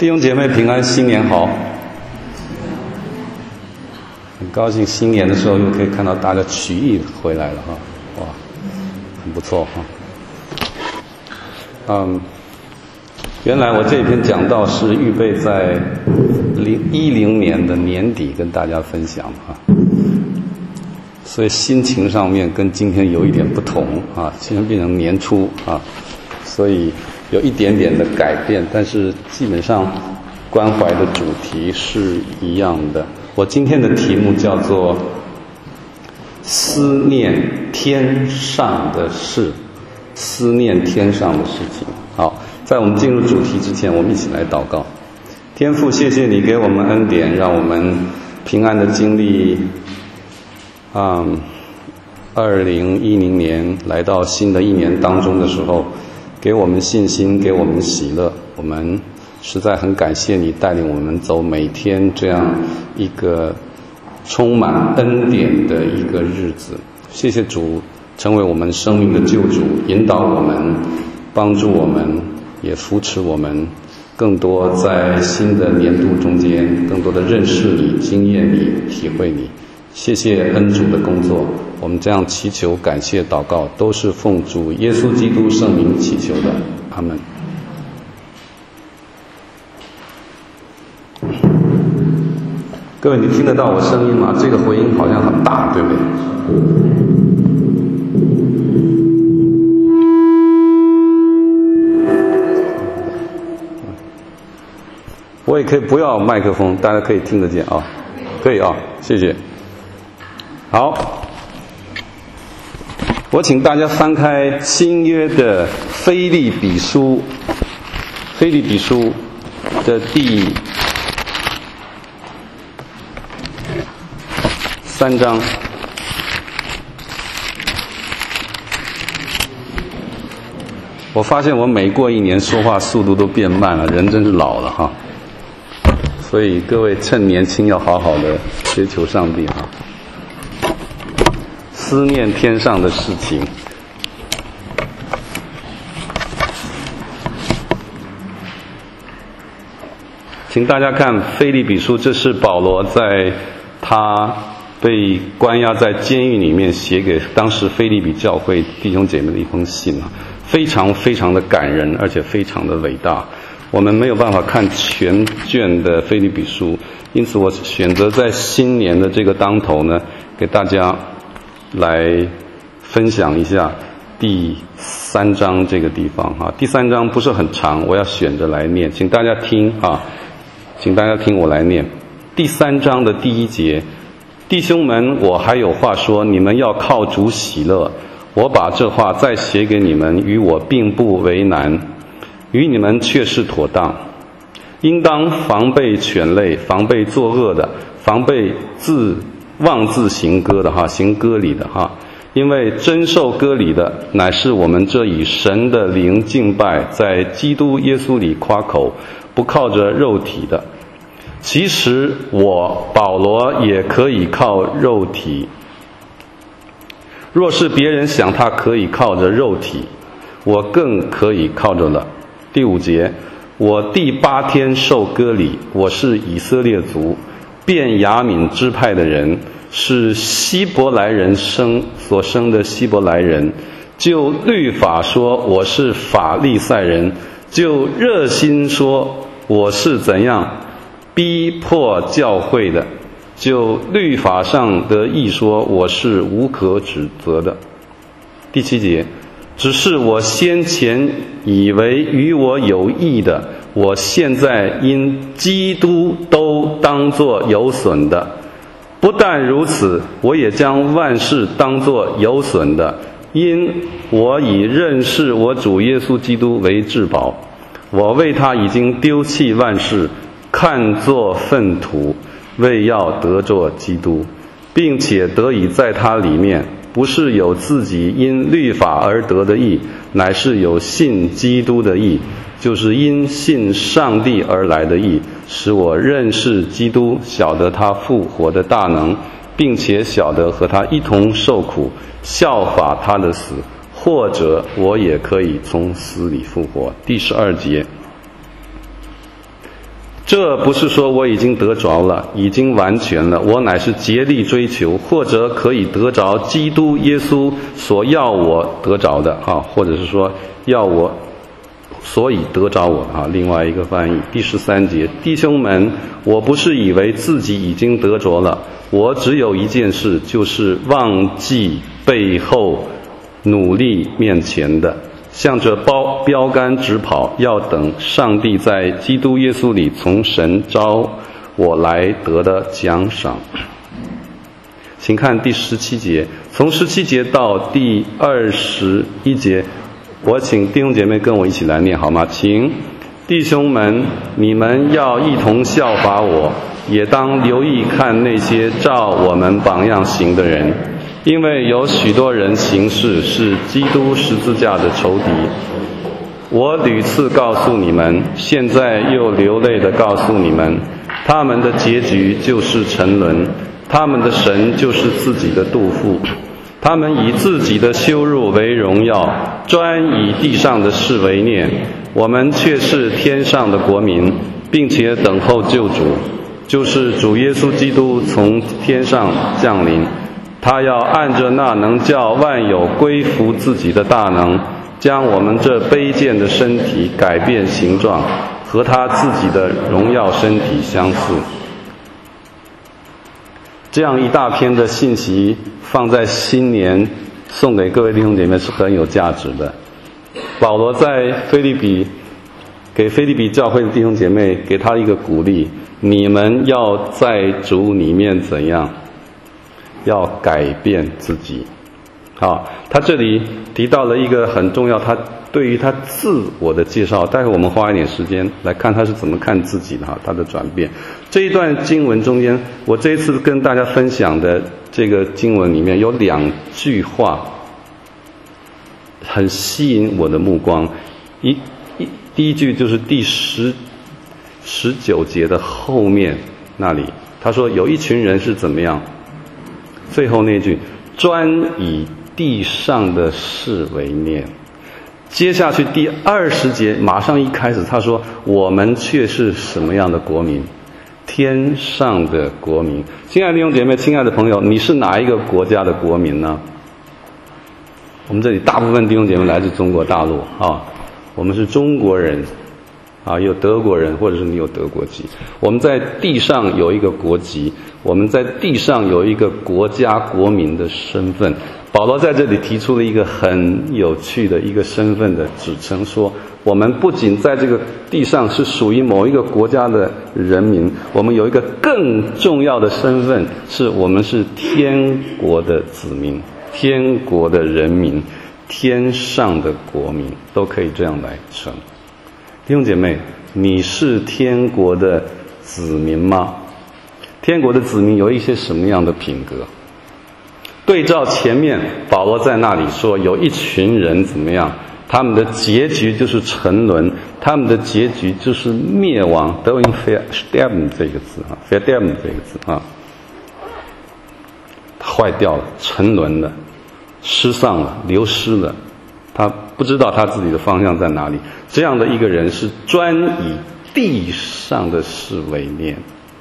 弟兄姐妹平安，新年好！很高兴新年的时候又可以看到大家曲艺回来了哈，哇，很不错哈。原来我这篇讲道是预备在2010年的年底跟大家分享哈，所以心情上面跟今天有一点不同啊，今天变成年初啊，所以有一点点的改变，但是基本上关怀的主题是一样的。我今天的题目叫做思念天上的事，思念天上的事情。好，在我们进入主题之前，我们一起来祷告。天父，谢谢你给我们恩典，让我们平安的经历2010年来到新的一年当中的时候，给我们信心，给我们喜乐。我们实在很感谢你带领我们走每天这样一个充满恩典的一个日子。谢谢主成为我们生命的救主，引导我们，帮助我们，也扶持我们更多在新的年度中间更多的认识你，经验你，体会你。谢谢恩主的工作，我们这样祈求感谢祷告都是奉主耶稣基督圣名祈求的，阿们。各位，你听得到我声音吗？这个回音好像很大，对不对？我也可以不要麦克风，大家可以听得见啊，可以啊，谢谢。好，我请大家翻开新约的腓立比书的第3章。我发现我每过一年说话速度都变慢了，人真是老了哈。所以各位趁年轻要好好的追求上帝哈，思念天上的事情。请大家看腓立比书，这是保罗在他被关押在监狱里面写给当时腓立比教会弟兄姐妹的一封信啊，非常非常的感人，而且非常的伟大。我们没有办法看全卷的腓立比书，因此我选择在新年的这个当头呢，给大家来分享一下第3章这个地方啊。第3章不是很长，我要选着来念，请大家听啊，请大家听我来念。第3章的第1节，弟兄们，我还有话说，你们要靠主喜乐。我把这话再写给你们，与我并不为难，与你们却是妥当。应当防备犬类，防备作恶的，防备妄自行割的哈，行割礼的哈。因为真受割礼的，乃是我们这以神的灵敬拜，在基督耶稣里夸口，不靠着肉体的。其实我保罗也可以靠肉体，若是别人想他可以靠着肉体，我更可以靠着了。第5节，我第8天受割礼，我是以色列族，便雅悯支派的人，是希伯来人所生的希伯来人。就律法说，我是法利赛人；就热心说，我是怎样逼迫教会的；就律法上的义说，我是无可指责的。第7节，只是我先前以为与我有益的，我现在因基督都当作有损的。不但如此，我也将万事当作有损的，因我以认识我主耶稣基督为至宝。我为他已经丢弃万事，看作粪土，为要得着基督，并且得以在他里面，不是有自己因律法而得的义，乃是有信基督的义，就是因信上帝而来的义，使我认识基督，晓得他复活的大能，并且晓得和他一同受苦，效法他的死，或者我也可以从死里复活。第12节， 这不是说我已经得着了，已经完全了，我乃是竭力追求，或者可以得着基督耶稣所要我得着的或者是说要我所以得着我另外一个翻译第13节，弟兄们，我不是以为自己已经得着了，我只有一件事，就是忘记背后，努力面前的，向着标杆直跑，要等上帝在基督耶稣里从神招我来得的奖赏。请看第17节，从17节到第21节，我请弟兄姐妹跟我一起来念好吗？请，弟兄们，你们要一同效法我，也当留意看那些照我们榜样行的人，因为有许多人行事是基督十字架的仇敌。我屡次告诉你们，现在又流泪地告诉你们，他们的结局就是沉沦，他们的神就是自己的肚腹，他们以自己的羞辱为荣耀，专以地上的事为念。我们却是天上的国民，并且等候救主，就是主耶稣基督从天上降临。他要按着那能叫万有归服自己的大能，将我们这卑贱的身体改变形状，和他自己的荣耀身体相似。这样一大篇的信息放在新年送给各位弟兄姐妹是很有价值的。保罗在给腓立比教会的弟兄姐妹给他一个鼓励，你们要在主里面怎样？要改变自己。他这里提到了一个很重要，他对于他自我的介绍，待会我们花一点时间来看他是怎么看自己的他的转变。这一段经文中间，我这一次跟大家分享的这个经文里面有2句话很吸引我的目光。第一句就是第19节的后面那里，他说有一群人是怎么样，最后那句专以地上的事为念。接下去第20节马上一开始他说我们却是什么样的国民？天上的国民。亲爱的弟兄姐妹，亲爱的朋友，你是哪一个国家的国民呢？我们这里大部分弟兄姐妹来自中国大陆我们是中国人有德国人，或者是你有德国籍。我们在地上有一个国籍，我们在地上有一个国家国民的身份。保罗在这里提出了一个很有趣的一个身份的指称，说我们不仅在这个地上是属于某一个国家的人民，我们有一个更重要的身份，是我们是天国的子民，天国的人民，天上的国民，都可以这样来称。弟兄姐妹，你是天国的子民吗？天国的子民有一些什么样的品格？对照前面保罗在那里说有一群人怎么样，他们的结局就是沉沦，他们的结局就是灭亡。德文用 verderben 这个字verderben 这个字坏掉了，沉沦了，失丧了，流失了，他不知道他自己的方向在哪里。这样的一个人是专以地上的事为念。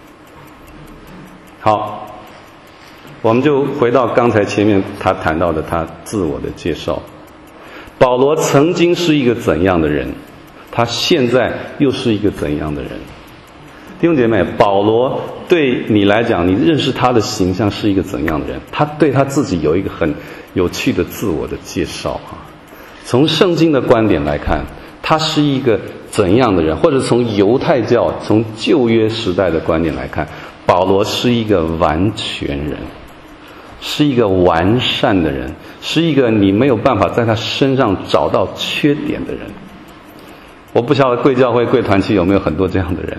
好，我们就回到刚才前面他谈到的他自我的介绍。保罗曾经是一个怎样的人，他现在又是一个怎样的人？弟兄姐妹，保罗对你来讲，你认识他的形象是一个怎样的人？他对他自己有一个很有趣的自我的介绍从圣经的观点来看，他是一个怎样的人？或者从犹太教，从旧约时代的观点来看，保罗是一个完全人，是一个完善的人，是一个你没有办法在他身上找到缺点的人。我不晓得贵教会贵团契有没有很多这样的人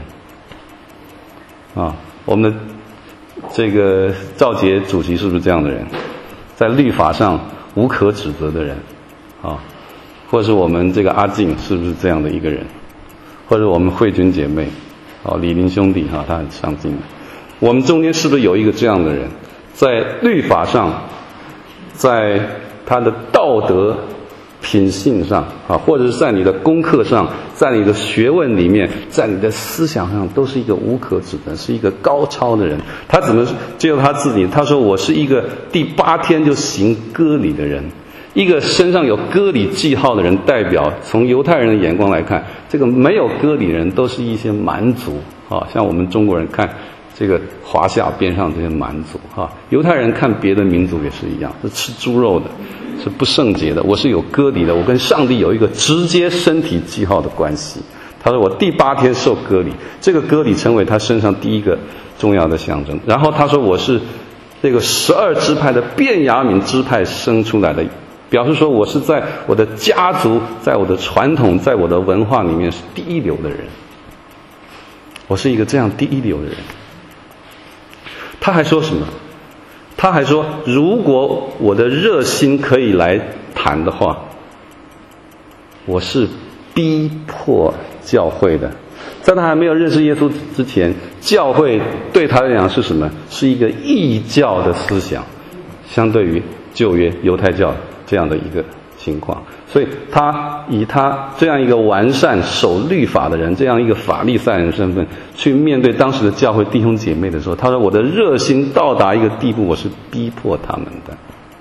我们的这个赵杰主席是不是这样的人？在律法上无可指责的人或者是我们这个阿静是不是这样的一个人？或者我们慧君姐妹李林兄弟他很上进的。我们中间是不是有一个这样的人，在律法上，在他的道德品性上啊，或者是在你的功课上，在你的学问里面，在你的思想上，都是一个无可指的，是一个高超的人。他怎么借由他自己？他说：“我是一个第8天就行割礼的人。”一个身上有割礼记号的人，代表从犹太人的眼光来看，这个没有割礼的人都是一些蛮族啊，像我们中国人看这个华夏边上这些蛮族啊，犹太人看别的民族也是一样，是吃猪肉的，是不圣洁的。我是有割礼的，我跟上帝有一个直接身体记号的关系。他说我第8天受割礼，这个割礼成为他身上第一个重要的象征。然后他说我是这个12支派的便雅悯支派生出来的，表示说我是在我的家族，在我的传统，在我的文化里面是第一流的人。我是一个这样第一流的人。他还说什么？他还说，如果我的热心可以来谈的话，我是逼迫教会的。在他还没有认识耶稣之前，教会对他来讲是什么？是一个异教的思想，相对于旧约犹太教这样的一个情况。所以他以他这样一个完善守律法的人，这样一个法利赛人身份去面对当时的教会弟兄姐妹的时候，他说我的热心到达一个地步，我是逼迫他们的，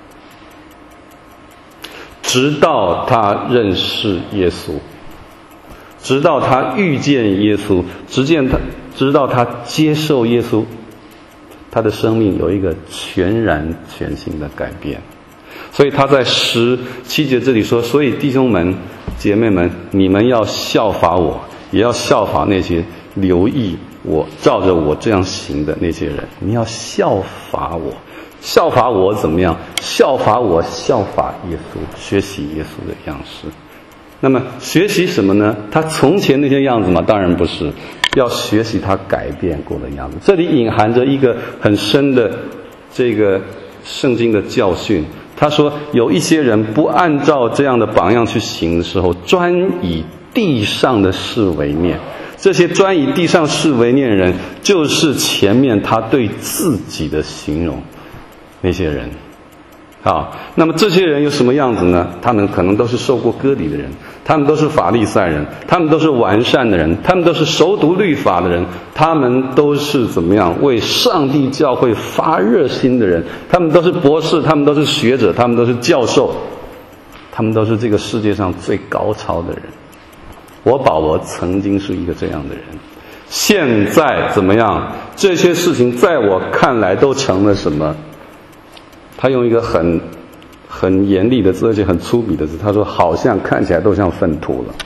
直到他认识耶稣，直到他遇见耶稣，直到他接受耶稣，他的生命有一个全然全新的改变。所以他在17节这里说，所以弟兄们姐妹们，你们要效法我，也要效法那些留意我照着我这样行的那些人。你要效法我，效法我怎么样？效法我，效法耶稣，学习耶稣的样式。那么学习什么呢？他从前那些样子吗？当然不是，要学习他改变过的样子。这里隐含着一个很深的这个圣经的教训。他说有一些人不按照这样的榜样去行的时候，专以地上的事为念。这些专以地上事为念的人，就是前面他对自己的形容那些人。好，那么这些人有什么样子呢？他们可能都是受过割礼的人，他们都是法利赛人，他们都是完善的人，他们都是熟读律法的人，他们都是怎么样为上帝教会发热心的人，他们都是博士，他们都是学者，他们都是教授，他们都是这个世界上最高超的人。我保罗曾经是一个这样的人，现在怎么样？这些事情在我看来都成了什么？他用一个很严厉的字，而且很粗鄙的字，他说好像看起来都像粪土了，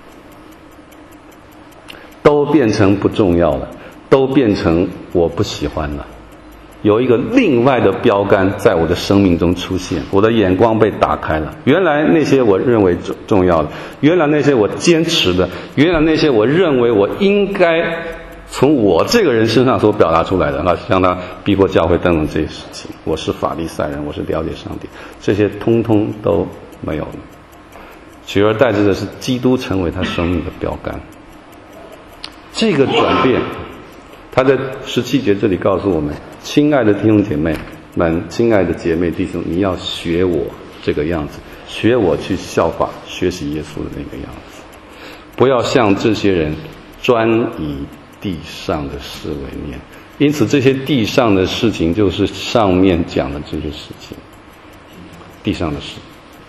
都变成不重要了，都变成我不喜欢了。有一个另外的标杆在我的生命中出现，我的眼光被打开了。原来那些我认为重要的，原来那些我坚持的，原来那些我认为我应该从我这个人身上所表达出来的，那像他逼迫教会等等这些事情，我是法利赛人，我是了解上帝，这些通通都没有了，取而代之的是基督成为他生命的标杆。这个转变，他在17节这里告诉我们，亲爱的弟兄姐妹们，亲爱的姐妹弟兄，你要学我这个样子，学我去效法学习耶稣的那个样子，不要像这些人专以地上的事为念。因此这些地上的事情就是上面讲的这些事情，地上的事。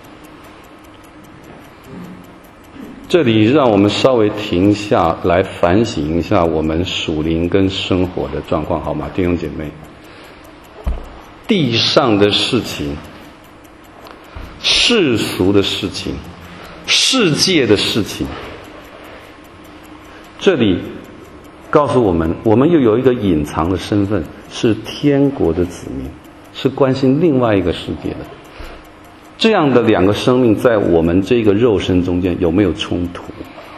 这里让我们稍微停下来反省一下我们属灵跟生活的状况，好吗，弟兄姐妹？地上的事情，世俗的事情，世界的事情，这里告诉我们，我们又有一个隐藏的身份，是天国的子民，是关心另外一个世界的。这样的两个生命在我们这个肉身中间有没有冲突？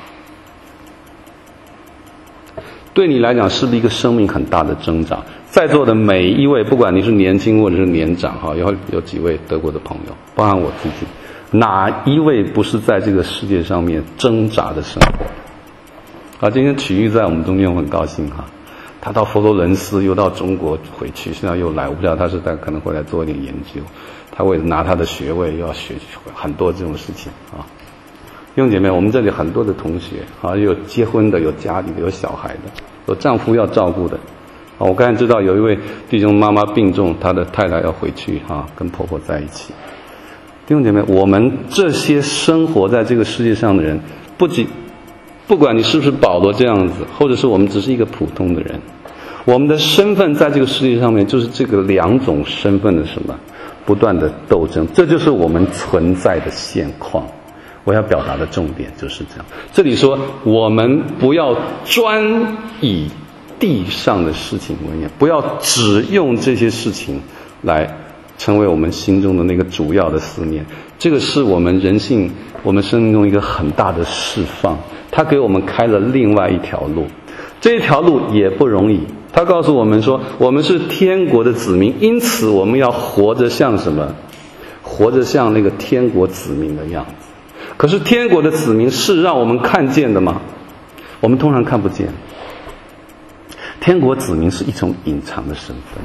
对你来讲是不是一个生命很大的挣扎？在座的每一位，不管你是年轻或者是年长，有几位德国的朋友，包含我自己，哪一位不是在这个世界上面挣扎的生活？今天曲玉在我们中间，我很高兴他到佛罗伦斯，又到中国回去，现在又来，我不知道他是可能会来做一点研究。他为了拿他的学位，又要学很多这种事情啊。弟兄姐妹，我们这里很多的同学啊，有结婚的，有家里的，有小孩的，有丈夫要照顾的。啊，我刚才知道有一位弟兄妈妈病重，他的太太要回去啊，跟婆婆在一起。弟兄姐妹，我们这些生活在这个世界上的人，不管你是不是保罗这样子，或者是我们只是一个普通的人，我们的身份在这个世界上面就是这个两种身份的什么不断的斗争，这就是我们存在的现况。我要表达的重点就是这样。这里说我们不要专以地上的事情为念，不要只用这些事情来成为我们心中的那个主要的思念。这个是我们人性，我们生命中一个很大的释放，它给我们开了另外一条路。这一条路也不容易，他告诉我们说我们是天国的子民，因此我们要活着像什么？活着像那个天国子民的样子。可是天国的子民是让我们看见的吗？我们通常看不见。天国子民是一种隐藏的身份，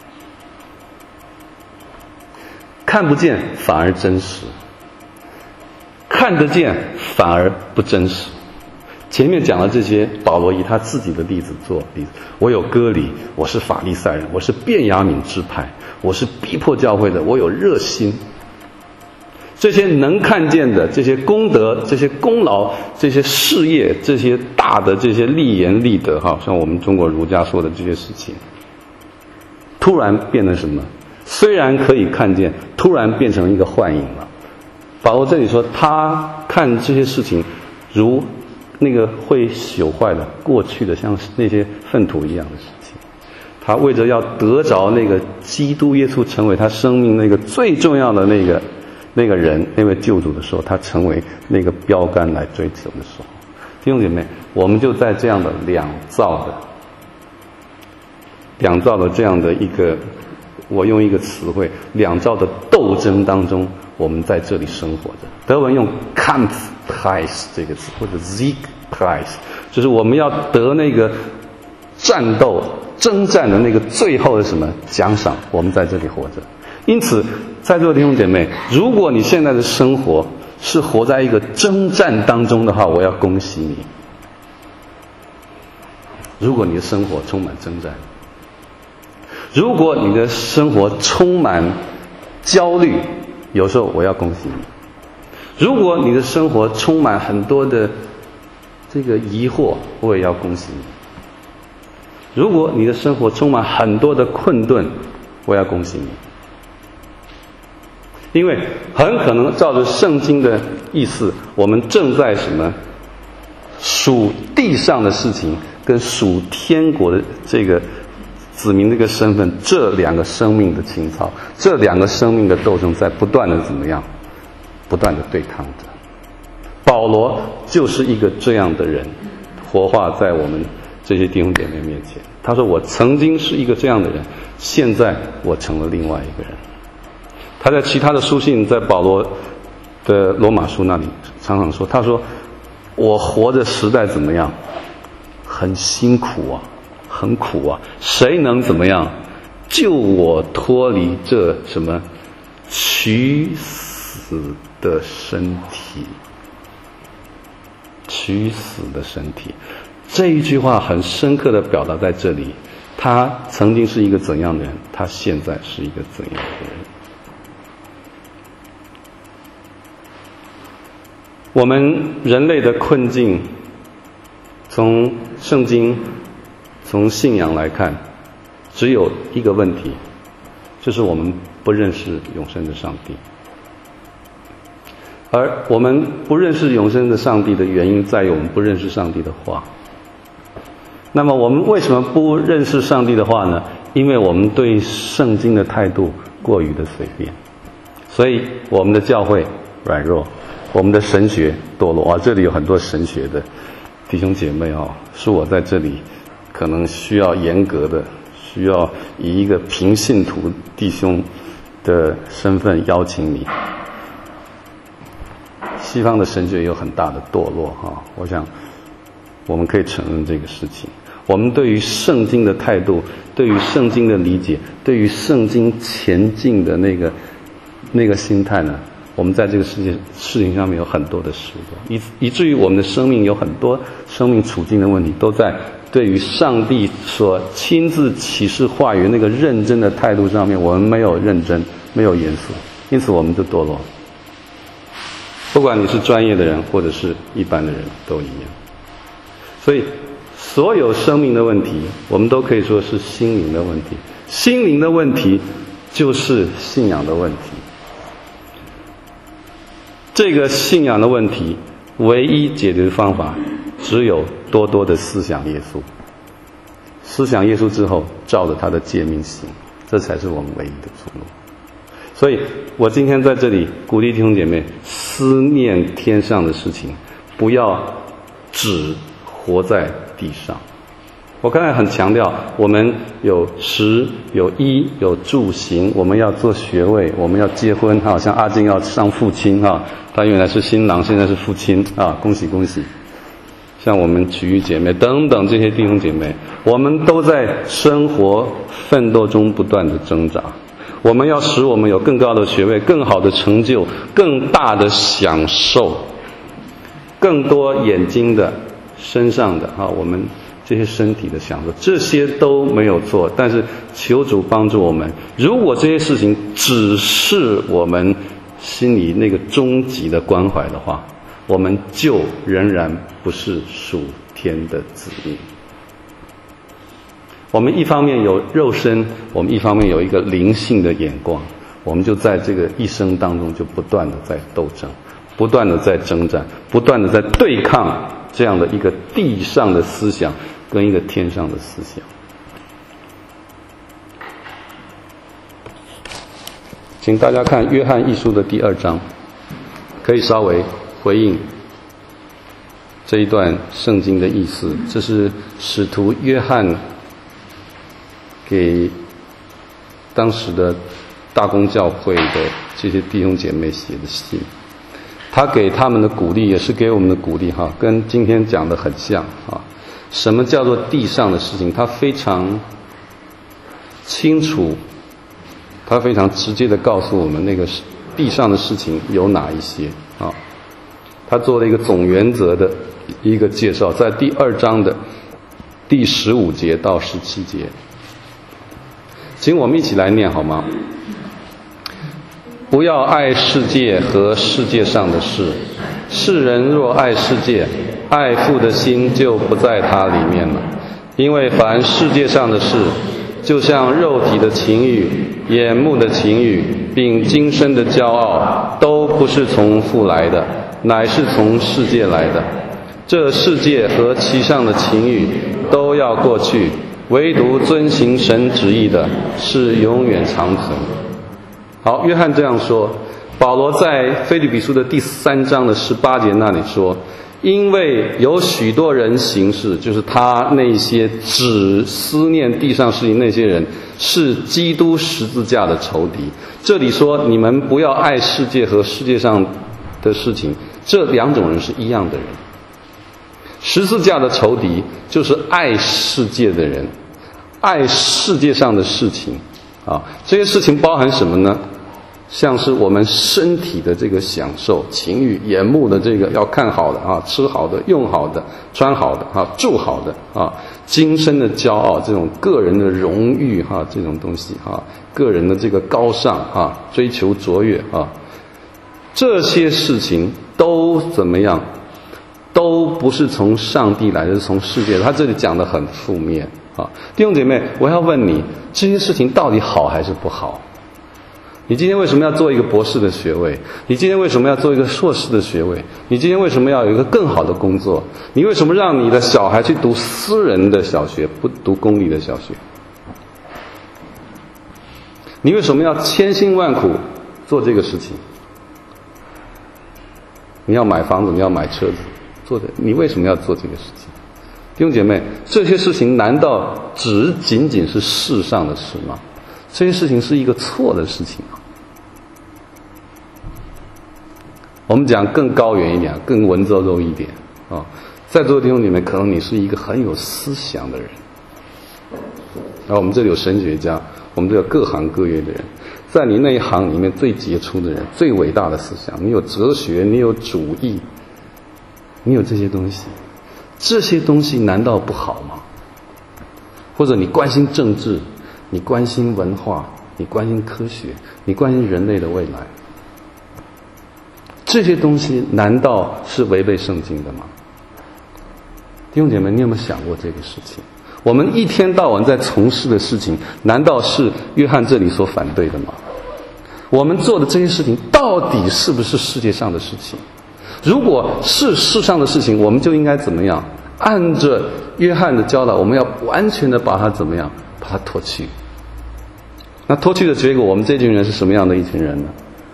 看不见反而真实，看得见反而不真实。前面讲了这些，保罗以他自己的例子做例子。我有割礼，我是法利赛人，我是便雅悯支派，我是逼迫教会的，我有热心。这些能看见的，这些功德，这些功劳，这些事业，这些大的这些立言立德，像我们中国儒家说的这些事情，突然变成什么？虽然可以看见，突然变成一个幻影了。保罗这里说，他看这些事情如那个会朽坏的过去的，像那些粪土一样的事情。他为着要得着那个基督耶稣成为他生命那个最重要的那个人，那位救主的时候，他成为那个标杆来追求的时候，弟兄姐妹，我们就在这样的两造的这样的一个，我用一个词汇，两造的斗争当中，我们在这里生活着。德文用 Kampfpreis 这个词，或者 Siegpreis， 就是我们要得那个战斗征战的那个最后的什么奖赏，我们在这里活着。因此在座的弟兄姐妹，如果你现在的生活是活在一个征战当中的话，我要恭喜你。如果你的生活充满征战，如果你的生活充满焦虑，有时候我要恭喜你。如果你的生活充满很多的这个疑惑，我也要恭喜你。如果你的生活充满很多的困顿，我要恭喜你。因为很可能照着圣经的意思，我们正在什么属地上的事情跟属天国的这个子民这个身份，这两个生命的情操，这两个生命的斗争在不断的怎么样，不断的对抗着。保罗就是一个这样的人，活化在我们这些弟兄姐妹面前。他说我曾经是一个这样的人，现在我成了另外一个人。他在其他的书信，在保罗的罗马书那里常常说，他说我活的时代怎么样，很辛苦啊，很苦啊，谁能怎么样救我脱离这什么取死的身体，取死的身体。这一句话很深刻的表达在这里，他曾经是一个怎样的人，他现在是一个怎样的人。我们人类的困境，从圣经，从信仰来看，只有一个问题，就是我们不认识永生的上帝。而我们不认识永生的上帝的原因，在于我们不认识上帝的话。那么我们为什么不认识上帝的话呢？因为我们对圣经的态度过于的随便，所以我们的教会软弱，我们的神学堕落啊！这里有很多神学的弟兄姐妹是我在这里可能需要严格的，需要以一个平信徒弟兄的身份邀请你。西方的神学有很大的堕落我想我们可以承认这个事情。 我们对于圣经的态度，对于圣经的理解，对于圣经前进的那个心态呢，我们在这个事情上面有很多的失落，以至于我们的生命有很多生命处境的问题，都在对于上帝所亲自启示话语那个认真的态度上面，我们没有认真，没有严肃，因此我们就堕落。不管你是专业的人或者是一般的人都一样。所以所有生命的问题，我们都可以说是心灵的问题。心灵的问题就是信仰的问题。这个信仰的问题，唯一解决的方法只有多多的思想耶稣。思想耶稣之后，照着他的诫命行，这才是我们唯一的出路。所以我今天在这里鼓励弟兄姐妹，思念天上的事情，不要只活在地上。我刚才很强调，我们有食有衣有住行，我们要做学位，我们要结婚，好像阿金要上父亲哈，他原来是新郎，现在是父亲啊，恭喜恭喜！像我们曲玉姐妹等等这些弟兄姐妹，我们都在生活奋斗中不断的挣扎。我们要使我们有更高的学位，更好的成就，更大的享受，更多眼睛的、身上的我们这些身体的享受，这些都没有错。但是求主帮助我们，如果这些事情只是我们心里那个终极的关怀的话，我们就仍然不是属天的子民。我们一方面有肉身，我们一方面有一个灵性的眼光，我们就在这个一生当中就不断的在斗争，不断的在征战，不断的在对抗这样的一个地上的思想跟一个天上的思想。请大家看约翰一书的第2章，可以稍微回应这一段圣经的意思。这是使徒约翰给当时的大公教会的这些弟兄姐妹写的信，他给他们的鼓励也是给我们的鼓励哈，跟今天讲的很像啊。什么叫做地上的事情？他非常清楚，他非常直接的告诉我们那个地上的事情有哪一些啊。他做了一个总原则的一个介绍，在第2章的第15节到17节。请我们一起来念好吗？不要爱世界和世界上的事，世人若爱世界，爱父的心就不在他里面了。因为凡世界上的事，就像肉体的情欲、眼目的情欲，并今生的骄傲，都不是从父来的，乃是从世界来的。这世界和其上的情欲都要过去，唯独遵行神旨意的是永远长存。好，约翰这样说。保罗在腓立比书的第3章的18节那里说，因为有许多人行事，就是他那些只思念地上事情那些人，是基督十字架的仇敌。这里说你们不要爱世界和世界上的事情，这2种人是一样的人。十字架的仇敌就是爱世界的人，爱世界上的事情啊。这些事情包含什么呢？像是我们身体的这个享受、情欲、眼目的这个要看好的啊，吃好的、用好的、穿好的啊、住好的啊，今生的骄傲，这种个人的荣誉哈，这种东西啊，个人的这个高尚啊，追求卓越啊，这些事情都怎么样？都不是从上帝来的，是从世界。他这里讲的很负面啊，弟兄姐妹，我要问你，这些事情到底好还是不好？你今天为什么要做一个博士的学位？你今天为什么要做一个硕士的学位？你今天为什么要有一个更好的工作？你为什么让你的小孩去读私人的小学，不读公立的小学？你为什么要千辛万苦做这个事情？你要买房子，你要买车子，你为什么要做这个事情？弟兄姐妹，这些事情难道只仅仅是世上的事吗？这些事情是一个错的事情吗？我们讲更高远一点，更文绉绉一点啊。 在座的弟兄姐妹，可能你是一个很有思想的人。然后我们这里有神学家，我们这里有各行各业的人，在你那一行里面最杰出的人，最伟大的思想，你有哲学，你有主义，你有这些东西，这些东西难道不好吗？或者你关心政治，你关心文化，你关心科学，你关心人类的未来，这些东西难道是违背圣经的吗？弟兄姐妹，你有没有想过这个事情？我们一天到晚在从事的事情，难道是约翰这里所反对的吗？我们做的这些事情到底是不是世界上的事情？如果是世上的事情，我们就应该怎么样？按着约翰的教导，我们要完全的把它怎么样？把它脱去。那脱去的结果，我们这群人是什么样的一群人呢？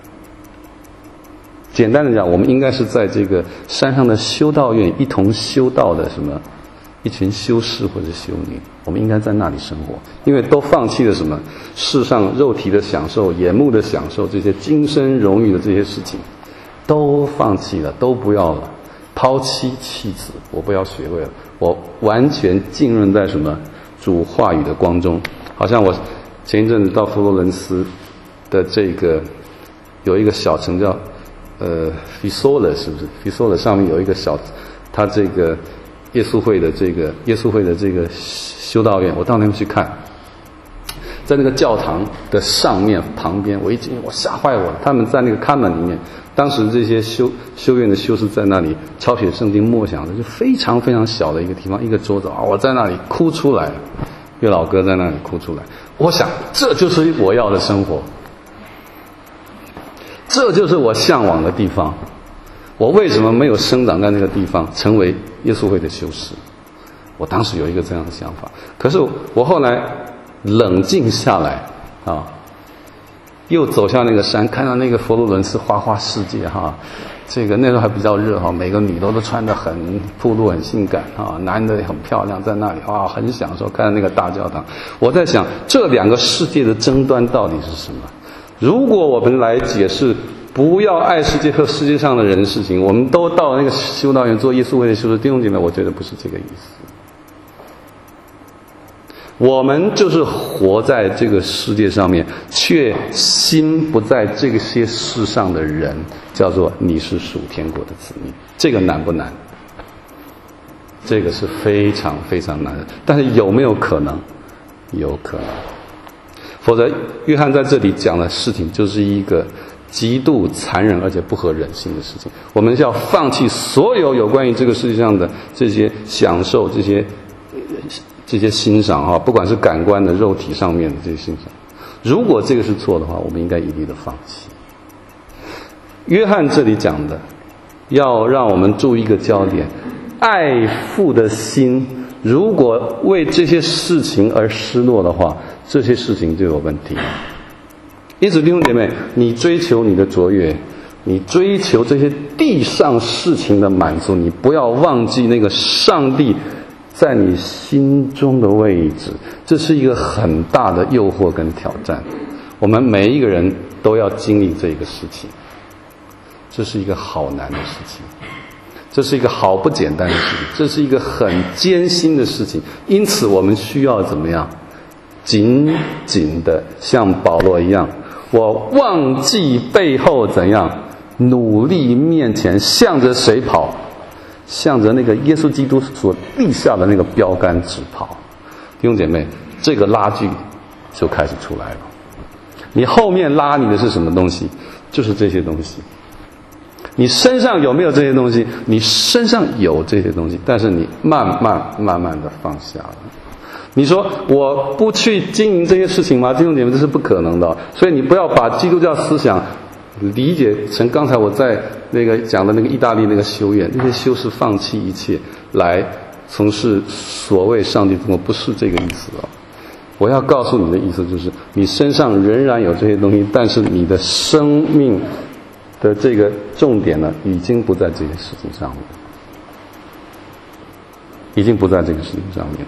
简单的讲，我们应该是在这个山上的修道院一同修道的什么一群修士或者修女，我们应该在那里生活，因为都放弃了什么世上肉体的享受、眼目的享受，这些今生荣誉的这些事情都放弃了，都不要了，抛妻弃子，我不要学位了，我完全浸润在什么主话语的光中。好像我前一阵子到佛罗伦斯的这个有一个小城叫Fiesole， 是不是 Fiesole 上面有一个小，它这个耶稣会的这个修道院，我到那边去看，在那个教堂的上面旁边，我一进我吓坏我了，他们在那个看门里面，当时这些修院的修士在那里抄写圣经默想的，就非常非常小的一个地方，一个桌子啊，我在那里哭出来，岳老哥在那里哭出来，我想这就是我要的生活，这就是我向往的地方。我为什么没有生长在那个地方，成为耶稣会的修士？我当时有一个这样的想法，可是我后来冷静下来啊，又走下那个山，看到那个佛罗伦斯花花世界哈，这个那时候还比较热哈，每个女都穿得很暴露很性感啊，男的很漂亮，在那里哇很享受，看到那个大教堂，我在想这两个世界的争端到底是什么？如果我们来解释不要爱世界和世界上的人的事情，我们都到那个修道院做耶稣会的修士，弟兄姐妹，我觉得不是这个意思。我们就是活在这个世界上面，却心不在这些世上的人，叫做你是属天国的子民。这个难不难？这个是非常非常难的，但是有没有可能？有可能。否则约翰在这里讲的事情就是一个极度残忍而且不合人性的事情。我们要放弃所有有关于这个世界上的这些享受，这些欣赏啊，不管是感官的、肉体上面的这些欣赏。如果这个是错的话，我们应该一律的放弃。约翰这里讲的，要让我们注意一个焦点：爱父的心，如果为这些事情而失落的话，这些事情就有问题。因此弟兄姐妹，你追求你的卓越，你追求这些地上事情的满足，你不要忘记那个上帝在你心中的位置。这是一个很大的诱惑跟挑战，我们每一个人都要经历这个事情。这是一个好难的事情，这是一个好不简单的事情，这是一个很艰辛的事情。因此我们需要怎么样？紧紧的像保罗一样，我忘记背后怎样，努力面前，向着谁跑？向着那个耶稣基督所立下的那个标杆直跑。弟兄姐妹，这个拉锯就开始出来了。你后面拉你的是什么东西？就是这些东西。你身上有没有这些东西？你身上有这些东西，但是你慢慢的放下了。你说我不去经营这些事情吗？弟兄姐妹，这是不可能的。所以你不要把基督教思想理解成刚才我在那个讲的那个意大利那个修院，那些修士放弃一切来从事所谓上帝工作，不是这个意思哦。我要告诉你的意思就是，你身上仍然有这些东西，但是你的生命的这个重点呢，已经不在这些事情上面，已经不在这个事情上面。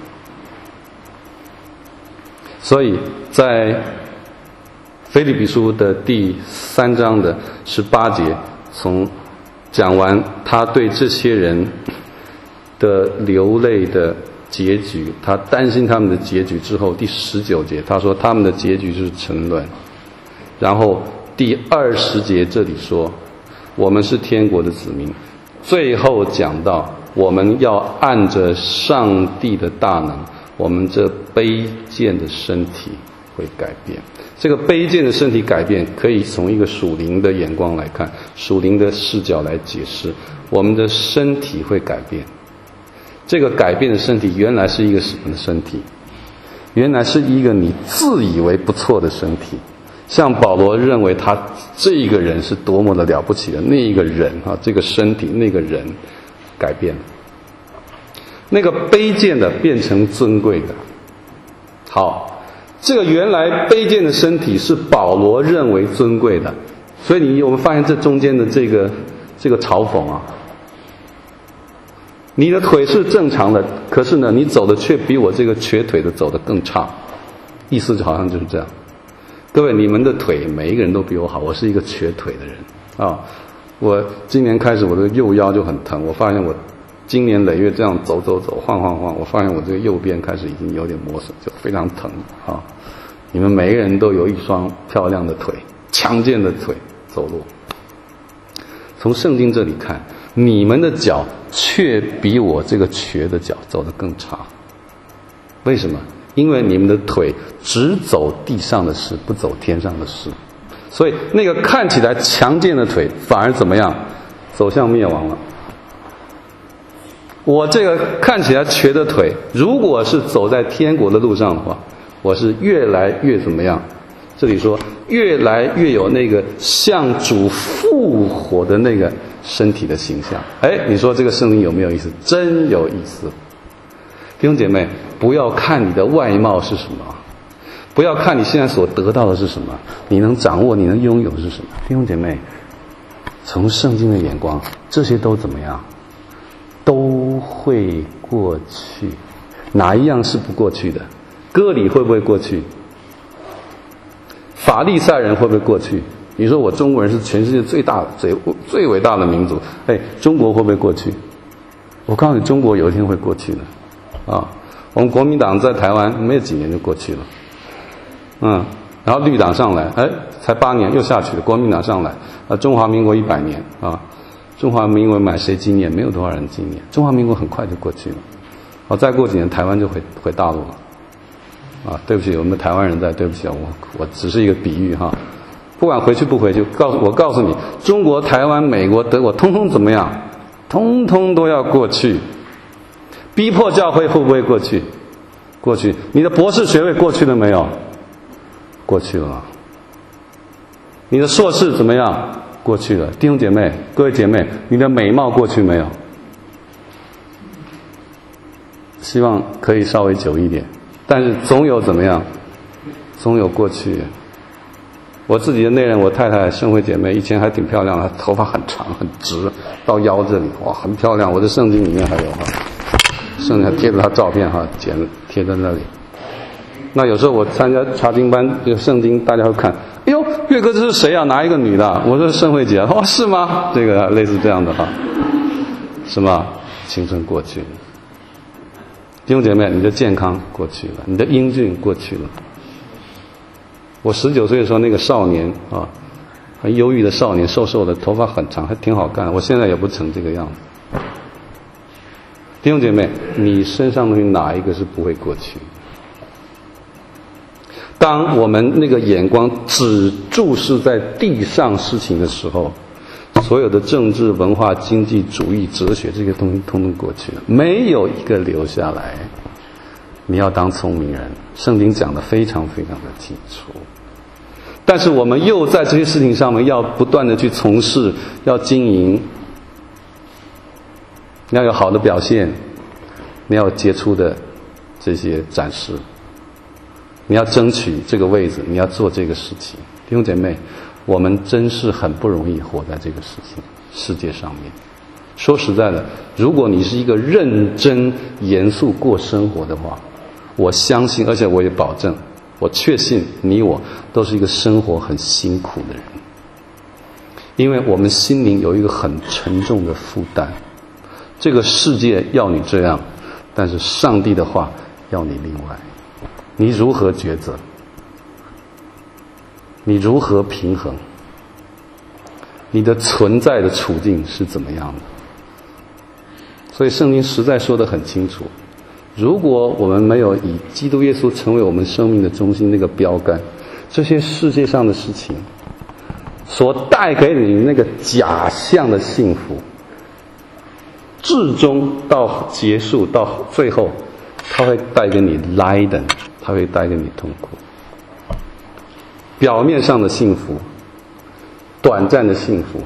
所以在腓立比书的第3章的18节，从讲完他对这些人的流泪的结局，他担心他们的结局之后，第19节他说他们的结局就是沉沦。然后第20节这里说我们是天国的子民，最后讲到我们要按着上帝的大能，我们这卑贱的身体会改变。这个卑贱的身体改变可以从一个属灵的眼光来看，属灵的视角来解释，我们的身体会改变。这个改变的身体原来是一个什么的身体？原来是一个你自以为不错的身体，像保罗认为他这个人是多么的了不起的那一个人啊，这个身体那个人改变了，那个卑贱的变成尊贵的。好，这个原来卑贱的身体是保罗认为尊贵的，所以我们发现这中间的这个嘲讽啊，你的腿是正常的，可是呢，你走的却比我这个瘸腿的走得更差，意思好像就是这样。各位，你们的腿每一个人都比我好，我是一个瘸腿的人啊。我今年开始我的右腰就很疼，我发现我经年累月这样走晃，我发现我这个右边开始已经有点磨损，就非常疼啊。你们每一个人都有一双漂亮的腿，强健的腿走路。从圣经这里看，你们的脚却比我这个瘸的脚走得更差。为什么？因为你们的腿只走地上的事，不走天上的事，所以那个看起来强健的腿反而怎么样？走向灭亡了。我这个看起来瘸的腿，如果是走在天国的路上的话，我是越来越怎么样？这里说越来越有那个像主复活的那个身体的形象。哎，你说这个圣经有没有意思？真有意思。弟兄姐妹，不要看你的外貌是什么，不要看你现在所得到的是什么，你能掌握你能拥有的是什么。弟兄姐妹，从圣经的眼光，这些都怎么样？都会过去。哪一样是不过去的？割礼会不会过去？法利赛人会不会过去？你说我中国人是全世界最大最伟大的民族，哎，中国会不会过去？我告诉你，中国有一天会过去的啊！我们国民党在台湾没有几年就过去了，然后绿党上来，哎，才8年又下去了，国民党上来，中华民国100年啊，中华民国买谁纪念？没有多少人纪念，中华民国很快就过去了，再过几年台湾就回大陆了。啊，对不起，我们台湾人在，对不起啊，我只是一个比喻哈。不管回去不回去，我告诉你，中国、台湾、美国、德国，通通怎么样？通通都要过去。逼迫教会会不会过去？过去。你的博士学位过去了没有？过去了。你的硕士怎么样？过去了。弟兄姐妹，各位姐妹，你的美貌过去没有？希望可以稍微久一点。但是总有怎么样？总有过去。我自己的内人，我太太圣慧姐妹以前还挺漂亮的，头发很长很直到腰这里，哇，很漂亮。我的圣经里面还有哈，圣经还贴着她照片哈，贴在那里。那有时候我参加查经班，这个圣经大家会看，哎呦，岳哥这是谁啊？哪一个女的？我说圣慧姐，哦，是吗？这个类似这样的哈，是吗？青春过去了。弟兄姐妹，你的健康过去了，你的英俊过去了。我19岁的时候，那个少年啊，很忧郁的少年，瘦瘦的，头发很长，还挺好看。我现在也不成这个样子。弟兄姐妹，你身上的东西哪一个是不会过去？当我们那个眼光只注视在地上事情的时候，所有的政治、文化、经济、主义、哲学这些东西通通过去了，没有一个留下来。你要当聪明人，圣经讲得非常非常的清楚。但是我们又在这些事情上面要不断的去从事，要经营，你要有好的表现，你要有杰出的这些展示，你要争取这个位置，你要做这个事情。弟兄姐妹，我们真是很不容易活在这个世界上面。说实在的，如果你是一个认真严肃过生活的话，我相信，而且我也保证，我确信你我都是一个生活很辛苦的人，因为我们心灵有一个很沉重的负担。 这个世界要你这样，但是上帝的话要你另外。你如何抉择？你如何平衡？你的存在的处境是怎么样的？所以圣经实在说得很清楚，如果我们没有以基督耶稣成为我们生命的中心那个标杆，这些世界上的事情所带给你那个假象的幸福，至终到结束到最后，它会带给你 Leiden， 它会带给你痛苦。表面上的幸福，短暂的幸福，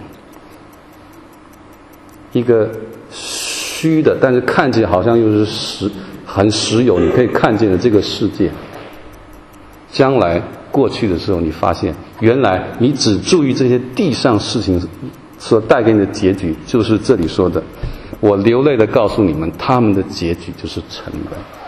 一个虚的，但是看起来好像又是很实有，你可以看见的这个世界，将来过去的时候，你发现原来你只注意这些地上事情所带给你的结局，就是这里说的，我流泪的告诉你们，他们的结局就是沉沦。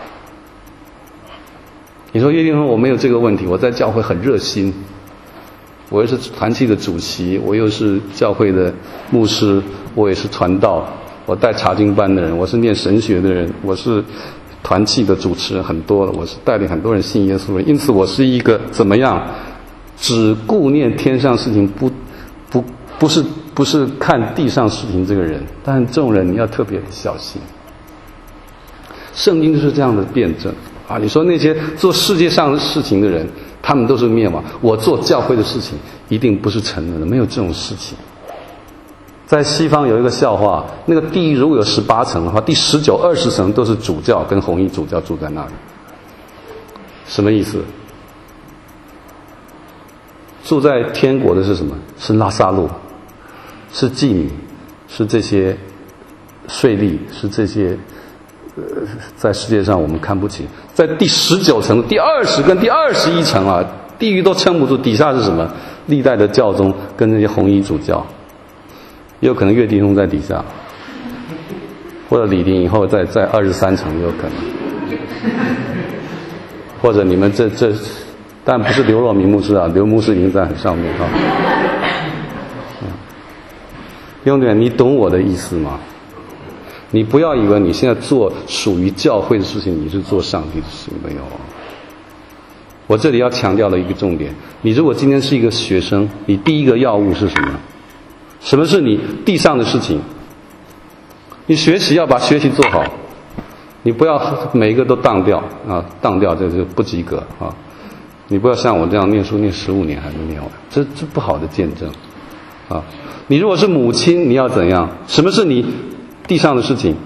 你说叶弟兄，我没有这个问题，我在教会很热心，我又是团契的主席，我又是教会的牧师，我也是传道，我带查经班的人，我是念神学的人，我是团契的主持人很多了，我是带领很多人信耶稣的人，因此我是一个怎么样，只顾念天上事情，不是看地上事情这个人。但是这种人你要特别小心。圣经就是这样的辩证啊！你说那些做世界上的事情的人，他们都是灭亡，我做教会的事情一定不是沉沦的，没有这种事情。在西方有一个笑话，那个地狱如果有18层的话，第19、20层都是主教跟红衣主教住在那里。什么意思？住在天国的是什么？是拉撒路，是妓女，是这些税吏，是这些在世界上我们看不起。在第19层、第20跟第21层啊，地狱都撑不住，底下是什么？历代的教宗跟那些红衣主教。也有可能岳弟兄在底下，或者李林以后在23层也有可能，或者你们这，但不是刘若明牧师啊，刘牧师已经在很上面啊。弟兄们，你懂我的意思吗？你不要以为你现在做属于教会的事情，你是做上帝的事，没有。我这里要强调的一个重点，你如果今天是一个学生，你第一个要务是什么？什么是你地上的事情？你学习要把学习做好，你不要每一个都当掉啊，当掉这就不及格啊！你不要像我这样念书念15年还没念完，这不好的见证啊！你如果是母亲，你要怎样？什么是你地上的事情？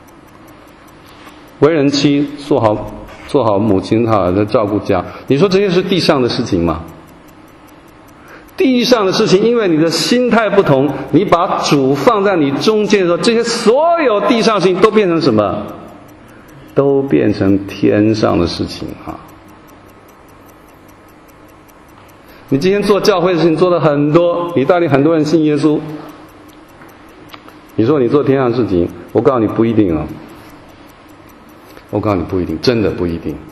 为人妻做好母亲哈，照顾家。你说这些是地上的事情吗？地上的事情，因为你的心态不同，你把主放在你中间的时候，这些所有地上的事情都变成什么？都变成天上的事情啊！你今天做教会的事情做了很多，你带领很多人信耶稣，你说你做天上的事情，我告诉你不一定啊！我告诉你不一定，真的不一定。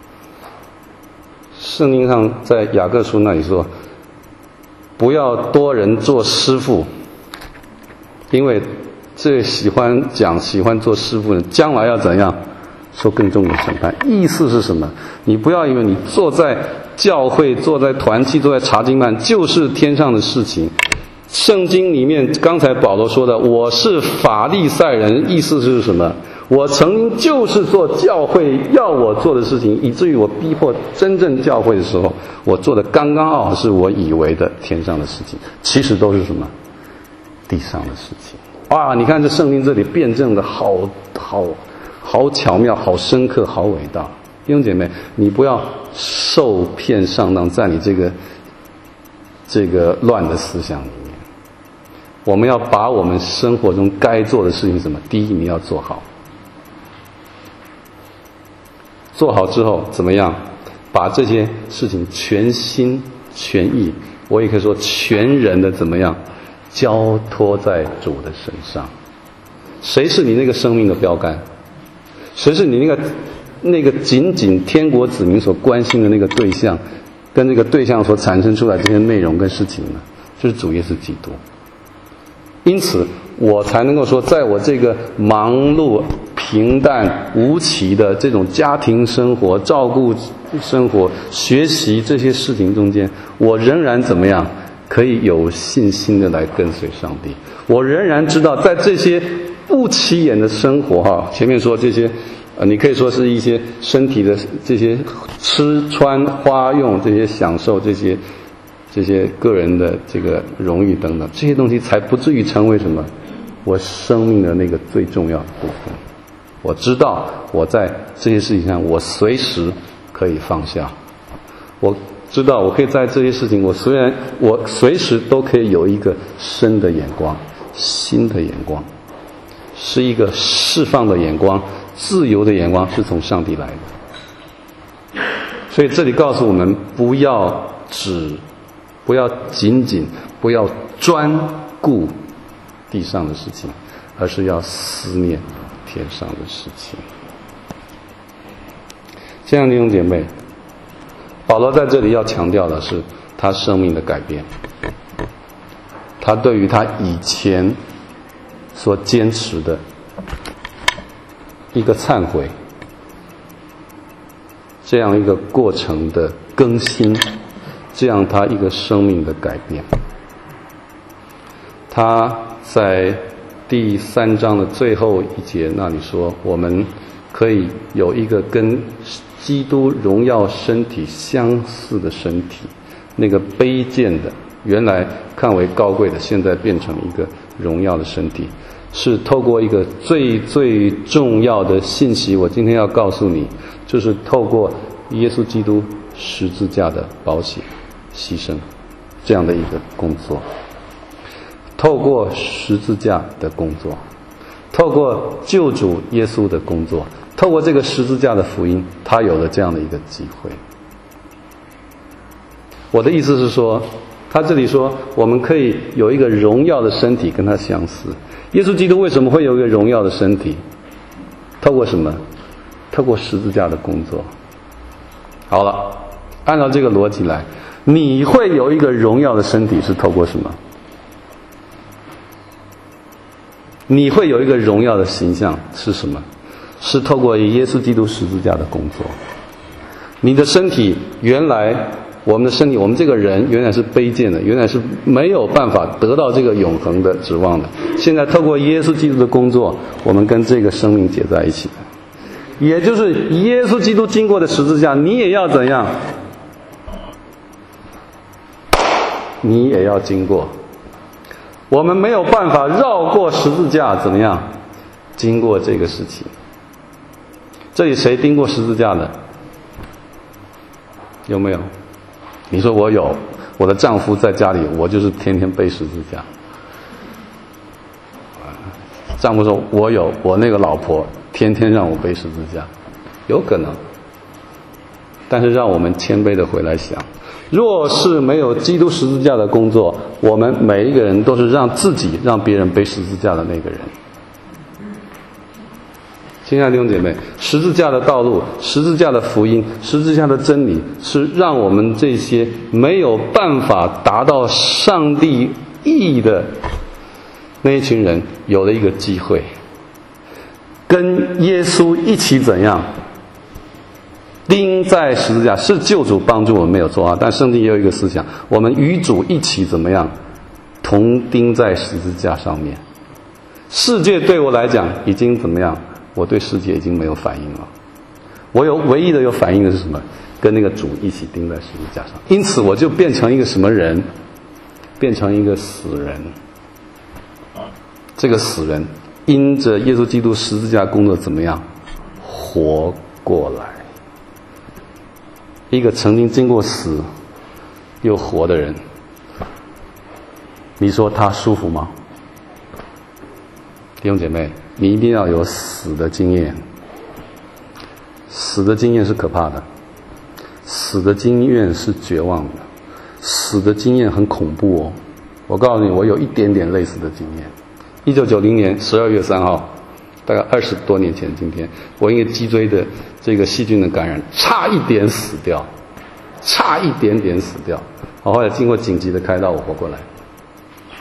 圣经上在雅各书那里说，不要多人做师傅，因为这喜欢做师傅的人，将来要怎样受更重的审判。意思是什么？你不要以为你坐在教会、坐在团契、坐在查经班就是天上的事情。圣经里面刚才保罗说的，我是法利赛人，意思是什么？我曾经就是做教会要我做的事情，以至于我逼迫真正教会的时候，我做的刚刚好是我以为的天上的事情，其实都是什么？地上的事情。哇，你看这圣经这里辩证的好巧妙，好深刻，好伟大。弟兄姐妹，你不要受骗上当，在你这个乱的思想里面。我们要把我们生活中该做的事情什么？第一，你要做好。做好之后怎么样？把这些事情全心全意，我也可以说全人的怎么样交托在主的身上。谁是你那个生命的标杆？谁是你那个仅仅天国子民所关心的那个对象，跟那个对象所产生出来这些内容跟事情呢？就是主耶稣基督。 因此我才能够说，在我这个忙碌、平淡、无奇的这种家庭生活、照顾生活、学习这些事情中间，我仍然怎么样可以有信心的来跟随上帝。我仍然知道，在这些不起眼的生活前面说这些你可以说是一些身体的这些吃穿花用，这些享受，这些个人的这个荣誉等等，这些东西才不至于成为什么我生命的那个最重要的部分。我知道我在这些事情上我随时可以放下，我知道我可以在这些事情我随时都可以有一个深的眼光，新的眼光，是一个释放的眼光，自由的眼光，是从上帝来的。所以这里告诉我们，不要仅仅不要专顾地上的事情，而是要思念天上的事情。这样弟兄姐妹，保罗在这里要强调的是他生命的改变，他对于他以前所坚持的一个忏悔，这样一个过程的更新，这样他一个生命的改变。他在第3章的最后一节那里说，我们可以有一个跟基督荣耀身体相似的身体，那个卑贱的原来看为高贵的，现在变成一个荣耀的身体，是透过一个最最重要的信息，我今天要告诉你，就是透过耶稣基督十字架的宝血牺牲这样的一个工作。透过十字架的工作，透过救主耶稣的工作，透过这个十字架的福音，他有了这样的一个机会。我的意思是说，他这里说我们可以有一个荣耀的身体跟他相似。耶稣基督为什么会有一个荣耀的身体？透过什么？透过十字架的工作。好了，按照这个逻辑来，你会有一个荣耀的身体是透过什么？你会有一个荣耀的形象是什么？是透过耶稣基督十字架的工作。你的身体原来，我们的身体，我们这个人原来是卑贱的，原来是没有办法得到这个永恒的指望的。现在透过耶稣基督的工作，我们跟这个生命结在一起了。也就是耶稣基督经过的十字架，你也要怎样？你也要经过。我们没有办法绕过十字架，怎么样？经过这个事情。这里谁经过十字架的？有没有？你说我有，我的丈夫在家里，我就是天天背十字架。丈夫说我有，我那个老婆天天让我背十字架，有可能。但是让我们谦卑的回来想，若是没有基督十字架的工作，我们每一个人都是让自己让别人背十字架的那个人。亲爱的弟兄姐妹，十字架的道路，十字架的福音，十字架的真理，是让我们这些没有办法达到上帝意义的那一群人有了一个机会，跟耶稣一起怎样钉在十字架。是救主帮助我们没有错啊，但圣经也有一个思想，我们与主一起怎么样同钉在十字架上面。世界对我来讲已经怎么样？我对世界已经没有反应了。我唯一的有反应的是什么？跟那个主一起钉在十字架上。因此我就变成一个什么人？变成一个死人。这个死人因着耶稣基督十字架工作怎么样？活过来。一个曾经经过死又活的人，你说他舒服吗？弟兄姐妹，你一定要有死的经验。死的经验是可怕的，死的经验是绝望的，死的经验很恐怖哦。我告诉你，我有一点点类似的经验。1990年12月3号，大概20多年前今天，我因为脊椎的这个细菌的感染，差一点死掉，差一点点死掉。后来经过紧急的开刀，我活过来。